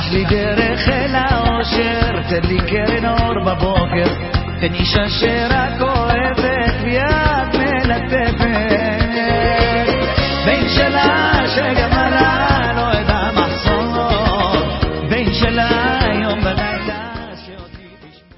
לי דרך אל האושר, תן לי קרן אור בבוקר, תן אישה שרק אוהבת ויד מלטפת, בין שלה שגמלה